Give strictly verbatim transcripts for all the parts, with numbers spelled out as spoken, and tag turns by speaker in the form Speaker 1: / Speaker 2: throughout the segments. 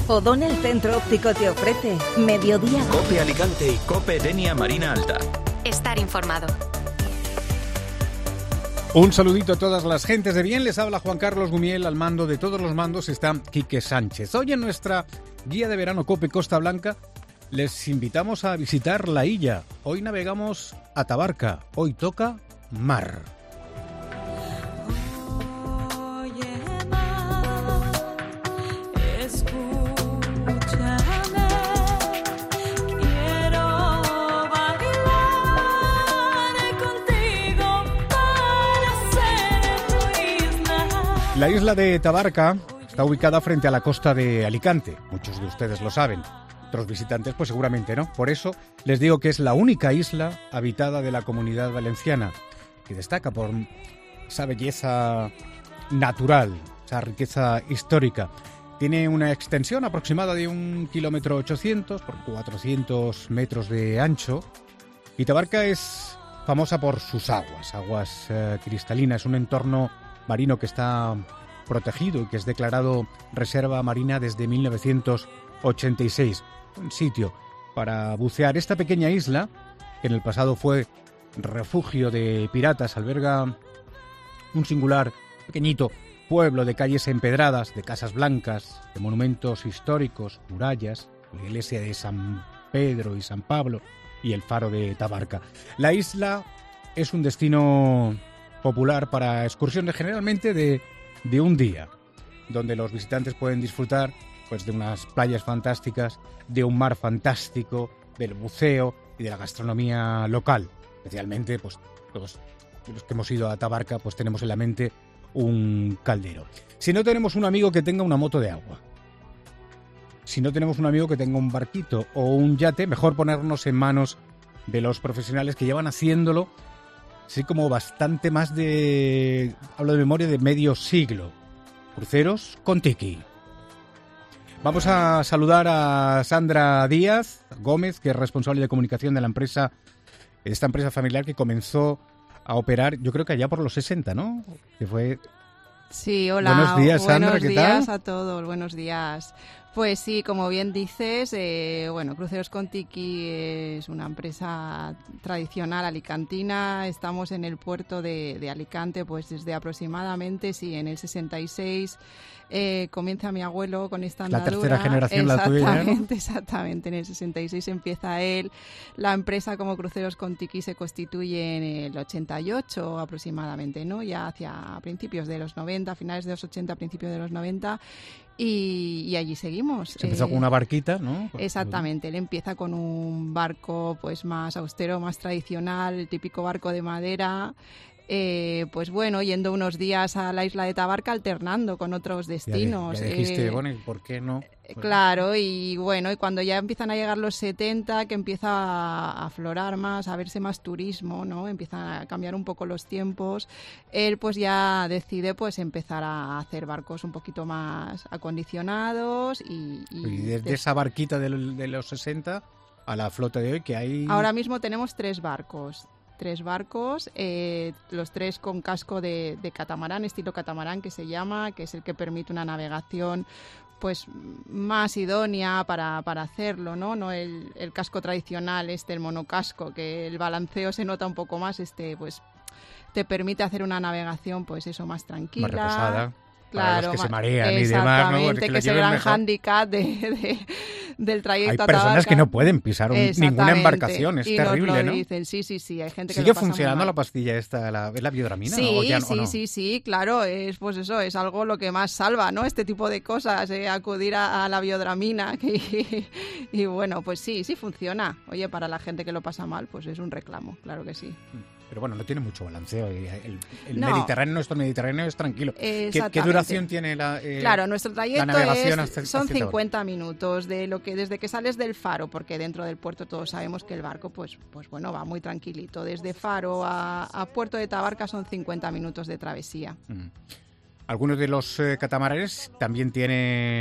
Speaker 1: O'Donnell Centro Óptico te ofrece Mediodía.
Speaker 2: COPE Alicante y COPE Denia Marina Alta.
Speaker 3: Estar informado.
Speaker 4: Un saludito a todas las gentes de bien. Les habla Juan Carlos Gumiel. Al mando de todos los mandos está Quique Sánchez. Hoy en nuestra guía de verano COPE Costa Blanca les invitamos a visitar la Illa. Hoy navegamos a Tabarca. Hoy toca mar. La isla de Tabarca está ubicada frente a la costa de Alicante. Muchos de ustedes lo saben. Otros visitantes, pues seguramente no. Por eso les digo que es la única isla habitada de la Comunidad Valenciana, que destaca por esa belleza natural, esa riqueza histórica. Tiene una extensión aproximada de un kilómetro ochocientos por cuatrocientos metros de ancho. Y Tabarca es famosa por sus aguas, aguas eh, cristalinas, un entorno marino que está protegido y que es declarado reserva marina desde mil novecientos ochenta y seis. Un sitio para bucear. Esta pequeña isla, que en el pasado fue refugio de piratas, alberga un singular, pequeñito pueblo de calles empedradas, de casas blancas, de monumentos históricos, murallas, la iglesia de San Pedro y San Pablo y el faro de Tabarca. La isla es un destino popular para excursiones generalmente de, de un día, donde los visitantes pueden disfrutar pues de unas playas fantásticas, de un mar fantástico, del buceo y de la gastronomía local. Especialmente pues los, los que hemos ido a Tabarca pues tenemos en la mente un caldero. Si no tenemos un amigo que tenga una moto de agua, si no tenemos un amigo que tenga un barquito o un yate, mejor ponernos en manos de los profesionales que llevan haciéndolo así como bastante más de, hablo de memoria, de medio siglo. Cruceros con Tiki. Vamos a saludar a Sandra Díaz Gómez, que es responsable de comunicación de la empresa, esta empresa familiar que comenzó a operar, yo creo que allá por los sesenta, ¿no? Que fue...
Speaker 5: Sí, hola.
Speaker 4: Buenos días, Sandra,
Speaker 5: buenos
Speaker 4: ¿qué tal?
Speaker 5: Buenos días a todos, buenos días. Pues sí, como bien dices, eh, bueno, Cruceros con Tiki es una empresa tradicional alicantina. Estamos en el puerto de, de Alicante, pues desde aproximadamente, sí, en el sesenta y seis eh, comienza mi abuelo con esta andadura.
Speaker 4: La tercera generación, la tuya, ¿no?
Speaker 5: Exactamente, exactamente. En el sesenta y seis empieza él. La empresa como Cruceros con Tiki se constituye en el ochenta y ocho aproximadamente, ¿no? Ya hacia principios de los noventa, finales de los ochenta, principios de los noventa. Y, y allí seguimos.
Speaker 4: Se empezó eh, con una barquita, ¿no?
Speaker 5: Exactamente, él empieza con un barco pues más austero, más tradicional, el típico barco de madera. Eh, pues bueno, yendo unos días a la isla de Tabarca alternando con otros destinos.
Speaker 4: Ya, ya dijiste,
Speaker 5: eh,
Speaker 4: bueno, ¿y por qué no? Bueno.
Speaker 5: Claro, y bueno, y cuando ya empiezan a llegar los setenta, que empieza a aflorar más, a verse más turismo, ¿no? Empiezan a cambiar un poco los tiempos. Él pues ya decide pues empezar a hacer barcos un poquito más acondicionados y...
Speaker 4: Y, y desde de... esa barquita de, de los sesenta a la flota de hoy que hay...
Speaker 5: Ahora mismo tenemos tres barcos. Tres barcos, eh, los tres con casco de, de catamarán, estilo catamarán que se llama, que es el que permite una navegación pues más idónea para, para hacerlo, ¿no? No el, el casco tradicional, este, el monocasco, que el balanceo se nota un poco más, este pues te permite hacer una navegación pues eso más tranquila.
Speaker 4: Más reposada.
Speaker 5: Claro,
Speaker 4: para los que se marean y demás, ¿no?
Speaker 5: Exactamente, que, que es el gran hándicap de, de, del trayecto a Tabarca.
Speaker 4: Hay personas que no pueden pisar un, ninguna embarcación, es
Speaker 5: y
Speaker 4: terrible,
Speaker 5: nos lo
Speaker 4: ¿no?
Speaker 5: Dicen. Sí, sí, sí, hay gente que
Speaker 4: ¿Sigue
Speaker 5: lo pasa
Speaker 4: funcionando
Speaker 5: muy mal.
Speaker 4: la pastilla esta, la, la biodramina?
Speaker 5: Sí,
Speaker 4: ¿o ya,
Speaker 5: sí,
Speaker 4: o no?
Speaker 5: sí, sí, claro, es pues eso, es algo lo que más salva, ¿no? Este tipo de cosas, eh, acudir a, a la biodramina que, y, y bueno, pues sí, sí funciona. Oye, para la gente que lo pasa mal, pues es un reclamo, claro que sí.
Speaker 4: Pero bueno, no tiene mucho balanceo. El, el
Speaker 5: no.
Speaker 4: Mediterráneo, nuestro Mediterráneo es tranquilo. ¿Qué, ¿Qué duración tiene la eh,
Speaker 5: Claro, nuestro trayecto
Speaker 4: la navegación
Speaker 5: es,
Speaker 4: hasta,
Speaker 5: son
Speaker 4: hacia
Speaker 5: cincuenta Tabarca. Minutos de lo que desde que sales del faro, porque dentro del puerto todos sabemos que el barco, pues, pues bueno, va muy tranquilito. Desde Faro a, a Puerto de Tabarca son cincuenta minutos de travesía.
Speaker 4: Mm. Algunos de los eh, catamaranes también tiene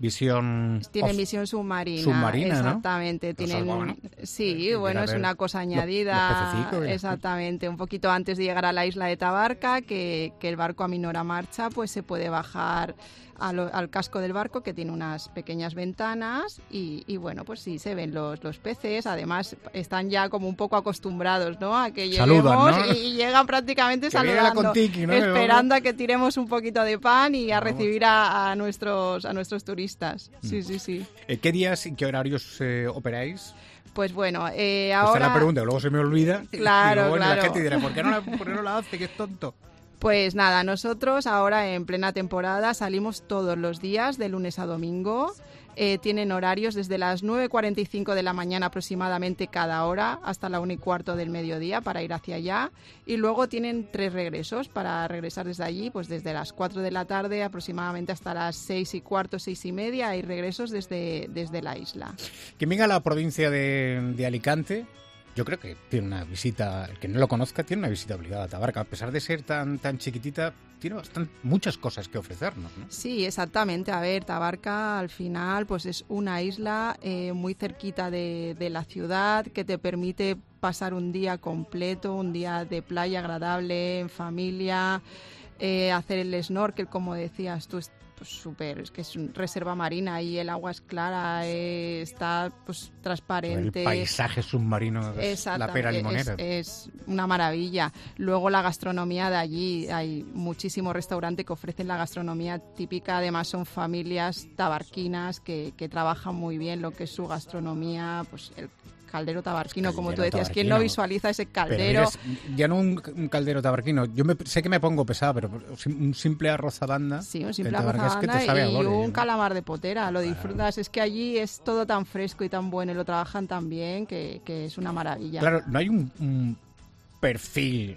Speaker 4: visión...
Speaker 5: Tienen
Speaker 4: off-
Speaker 5: visión submarina.
Speaker 4: submarina, ¿no?
Speaker 5: Exactamente. Tienen,
Speaker 4: bueno,
Speaker 5: sí, bueno, es una cosa añadida.
Speaker 4: Los, los pececitos,
Speaker 5: exactamente. Un poquito antes de llegar a la isla de Tabarca, que, que el barco a minora marcha, pues se puede bajar al, al casco del barco, que tiene unas pequeñas ventanas y, y bueno, pues sí, se ven los, los peces. Además, están ya como un poco acostumbrados, ¿no? A que lleguemos. Saludan, ¿no? y, y llegan prácticamente
Speaker 4: que
Speaker 5: saludando,
Speaker 4: Contiki, ¿no?
Speaker 5: esperando a que tiremos un poquito de pan y a Vamos. recibir a, a nuestros a nuestros turistas. Sí, mm. sí, sí.
Speaker 4: ¿Qué días y qué horarios eh, operáis?
Speaker 5: Pues bueno, eh, ahora...
Speaker 4: Esta es la pregunta, que luego se me olvida.
Speaker 5: Claro,
Speaker 4: y luego
Speaker 5: claro.
Speaker 4: La gente dirá, ¿por qué no la, por qué no la hace? Que es tonto.
Speaker 5: Pues nada, nosotros ahora en plena temporada salimos todos los días, de lunes a domingo. Eh, tienen horarios desde las nueve cuarenta y cinco de la mañana aproximadamente cada hora hasta la una y cuarto del mediodía para ir hacia allá. Y luego tienen tres regresos para regresar desde allí, pues desde las cuatro de la tarde aproximadamente hasta las seis y cuarto, seis y media. Hay regresos desde, desde la isla.
Speaker 4: Quien venga a la provincia de, de Alicante... Yo creo que tiene una visita, el que no lo conozca, tiene una visita obligada a Tabarca. A pesar de ser tan tan chiquitita, tiene bastante, muchas cosas que ofrecernos, ¿no?
Speaker 5: Sí, exactamente. A ver, Tabarca al final pues es una isla eh, muy cerquita de, de la ciudad que te permite pasar un día completo, un día de playa agradable, en familia, eh, hacer el snorkel, como decías tú, pues súper, es que es una reserva marina y el agua es clara, eh, está pues transparente.
Speaker 4: El paisaje submarino es la pera limonera.
Speaker 5: Es, es una maravilla. Luego la gastronomía de allí, hay muchísimos restaurantes que ofrecen la gastronomía típica, además son familias tabarquinas que, que trabajan muy bien lo que es su gastronomía, pues el caldero tabarquino, caldero como tú decías. ¿Quién no visualiza ese caldero?
Speaker 4: Pero ya no un, un caldero tabarquino. Yo me, sé que me pongo pesado, pero un simple arroz a banda.
Speaker 5: Sí, un simple arroz a banda es que te sabe y gloria, un ¿no? calamar de potera. Lo disfrutas. Claro. Es que allí es todo tan fresco y tan bueno y lo trabajan tan bien que, que es una maravilla.
Speaker 4: Claro, no hay un, un perfil...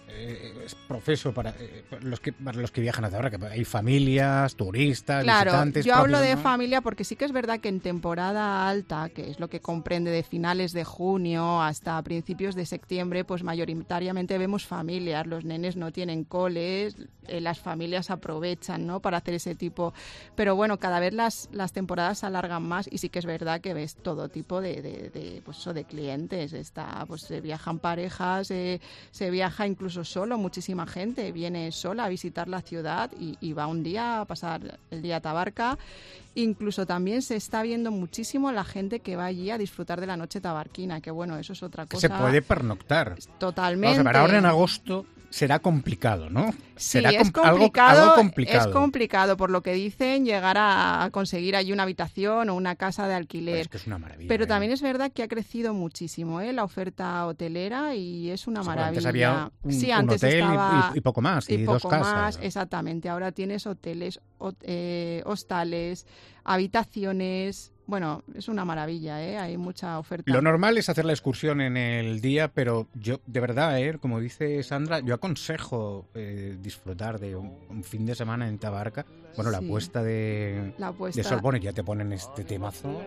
Speaker 4: Eh, es profeso para, eh, para, los que, para los que viajan a Tabarca, que hay familias, turistas,
Speaker 5: claro,
Speaker 4: visitantes.
Speaker 5: Yo
Speaker 4: propios,
Speaker 5: hablo de
Speaker 4: ¿no?
Speaker 5: familia porque sí que es verdad que en temporada alta, que es lo que comprende de finales de junio hasta principios de septiembre, pues mayoritariamente vemos familias. Los nenes no tienen coles, eh, las familias aprovechan, ¿no?, para hacer ese tipo. Pero bueno, cada vez las, las temporadas se alargan más y sí que es verdad que ves todo tipo de, de, de, pues, eso, de clientes. Está, pues se viajan parejas, eh, se viaja incluso solo, muchísima gente viene sola a visitar la ciudad y, y va un día a pasar el día a Tabarca. Incluso también se está viendo muchísimo la gente que va allí a disfrutar de la noche tabarquina, que bueno, eso es otra cosa.
Speaker 4: Se puede pernoctar.
Speaker 5: Totalmente.
Speaker 4: Vamos a ver, ahora en agosto será complicado, ¿no?
Speaker 5: Sí,
Speaker 4: será
Speaker 5: es
Speaker 4: com-
Speaker 5: complicado,
Speaker 4: algo, algo complicado.
Speaker 5: Es complicado, por lo que dicen, llegar a conseguir allí una habitación o una casa de alquiler.
Speaker 4: Pero es que es una maravilla.
Speaker 5: Pero
Speaker 4: ¿eh?
Speaker 5: también es verdad que ha crecido muchísimo, ¿eh?, la oferta hotelera y es una
Speaker 4: o sea,
Speaker 5: maravilla.
Speaker 4: Antes había un,
Speaker 5: sí,
Speaker 4: un
Speaker 5: antes
Speaker 4: hotel
Speaker 5: estaba,
Speaker 4: y, y poco más, y,
Speaker 5: y
Speaker 4: dos
Speaker 5: poco
Speaker 4: casas.
Speaker 5: Más, exactamente, ahora tienes hoteles, hot, eh, hostales, habitaciones. Bueno, es una maravilla, ¿eh? Hay mucha oferta.
Speaker 4: Lo normal es hacer la excursión en el día, pero yo, de verdad, ¿eh?, como dice Sandra, yo aconsejo eh, disfrutar de un, un fin de semana en Tabarca. Bueno, la
Speaker 5: sí.
Speaker 4: puesta de,
Speaker 5: la puesta...
Speaker 4: de sol, bueno, ya te ponen este temazo.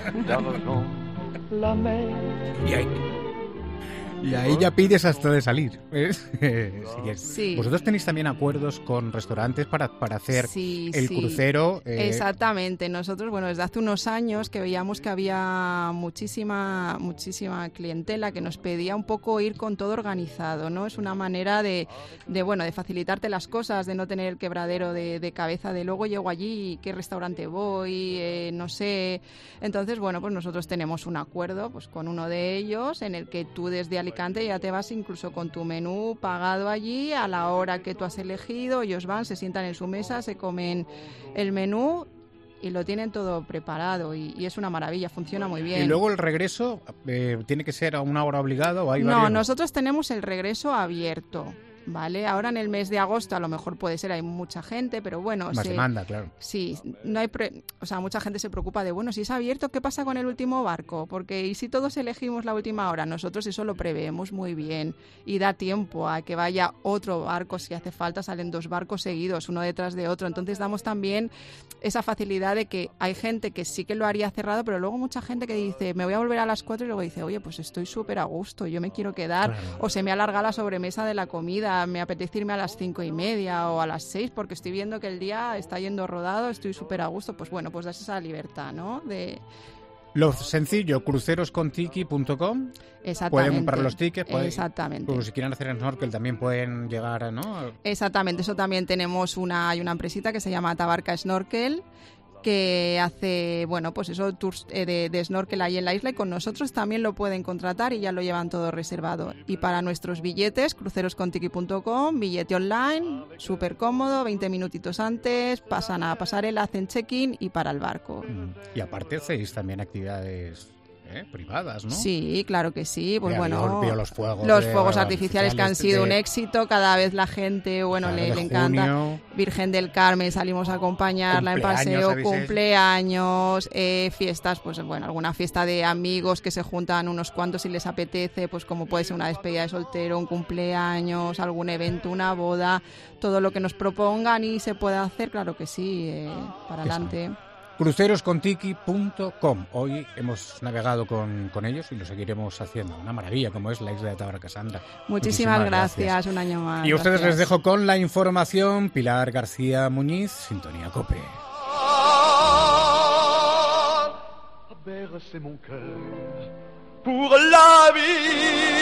Speaker 4: y ahí... Y ahí ya pides hasta de salir. ¿eh? sí.
Speaker 5: Sí.
Speaker 4: Vosotros tenéis también acuerdos con restaurantes para, para hacer
Speaker 5: sí,
Speaker 4: el
Speaker 5: sí.
Speaker 4: crucero. Eh...
Speaker 5: Exactamente. Nosotros, bueno, desde hace unos años que veíamos que había muchísima, muchísima clientela que nos pedía un poco ir con todo organizado, ¿no? Es una manera de, de bueno, de facilitarte las cosas, de no tener el quebradero de, de cabeza de luego llego allí, qué restaurante voy, eh, no sé. Entonces, bueno, pues nosotros tenemos un acuerdo pues con uno de ellos en el que tú desde Alicante ya te vas incluso con tu menú pagado allí a la hora que tú has elegido. Ellos van, se sientan en su mesa, se comen el menú y lo tienen todo preparado y, y es una maravilla, funciona muy bien.
Speaker 4: Y luego el regreso, eh, ¿tiene que ser a una hora obligada o hay
Speaker 5: No,
Speaker 4: varios?
Speaker 5: Nosotros tenemos el regreso abierto. ¿Vale? Ahora en el mes de agosto a lo mejor puede ser, hay mucha gente, pero bueno...
Speaker 4: Más
Speaker 5: se,
Speaker 4: demanda, claro.
Speaker 5: Sí, no hay pre, o sea, mucha gente se preocupa de, bueno, si es abierto, ¿qué pasa con el último barco? Porque ¿y si todos elegimos la última hora? Nosotros eso lo preveemos muy bien y da tiempo a que vaya otro barco, si hace falta, salen dos barcos seguidos, uno detrás de otro, entonces damos también esa facilidad de que hay gente que sí que lo haría cerrado, pero luego mucha gente que dice, me voy a volver a las cuatro y luego dice, oye, pues estoy súper a gusto, yo me quiero quedar,
Speaker 4: claro.
Speaker 5: O se me alarga la sobremesa de la comida, día me apetece irme a las cinco y media o a las seis porque estoy viendo que el día está yendo rodado, estoy súper a gusto, pues bueno, pues das esa libertad, ¿no? De...
Speaker 4: Lo sencillo, cruceros con tiki punto com.
Speaker 5: Exactamente.
Speaker 4: Pueden comprar los tickets. Pueden,
Speaker 5: Exactamente.
Speaker 4: Pues si quieren hacer snorkel también pueden llegar, ¿no?
Speaker 5: Exactamente, eso también tenemos una, hay una empresita que se llama Tabarca Snorkel, que hace, bueno, pues eso, tours eh, de, de snorkel ahí en la isla, y con nosotros también lo pueden contratar y ya lo llevan todo reservado. Y para nuestros billetes, cruceros con tiki punto com, billete online, súper cómodo, veinte minutitos antes, pasan a pasarela, hacen check-in y para el barco.
Speaker 4: Y aparte hacéis también actividades... ¿Eh? privadas, ¿no?
Speaker 5: Sí, claro que sí. Pues
Speaker 4: de
Speaker 5: bueno,
Speaker 4: avión, los fuegos,
Speaker 5: los
Speaker 4: de,
Speaker 5: fuegos artificiales que han sido
Speaker 4: de,
Speaker 5: un éxito, cada vez la gente, bueno,
Speaker 4: claro,
Speaker 5: le, le encanta.
Speaker 4: Junio.
Speaker 5: Virgen del Carmen, salimos a acompañarla en paseo, cumpleaños, eh, fiestas, pues bueno, alguna fiesta de amigos que se juntan unos cuantos si les apetece, pues como puede ser una despedida de soltero, un cumpleaños, algún evento, una boda, todo lo que nos propongan y se pueda hacer, claro que sí, eh, para adelante.
Speaker 4: cruceros con tiki punto com. Hoy hemos navegado con, con ellos y lo seguiremos haciendo. Una maravilla como es la isla de Tabarca, Sandra.
Speaker 5: Muchísimas, Muchísimas gracias. gracias, un año más.
Speaker 4: Y a ustedes
Speaker 5: gracias.
Speaker 4: les dejo con la información. Pilar García Muñiz, Sintonía COPE.
Speaker 3: Bercez mon cœur pour la vie.